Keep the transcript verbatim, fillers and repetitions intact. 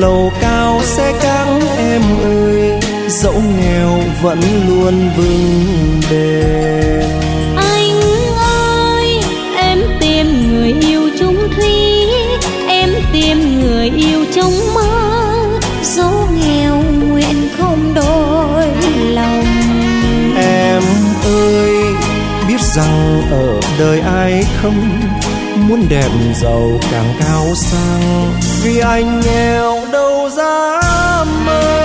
lầu cao sẽ căng em ơi, dẫu nghèo vẫn luôn vững bền. Anh ơi, em tìm người yêu chung thủy, em tìm người yêu trong mơ, dẫu nghèo nguyện không đổi lòng. Em ơi, biết rằng ở đời ai không muốn đẹp giàu càng cao sang, vì anh nghèo đâu dám mơ.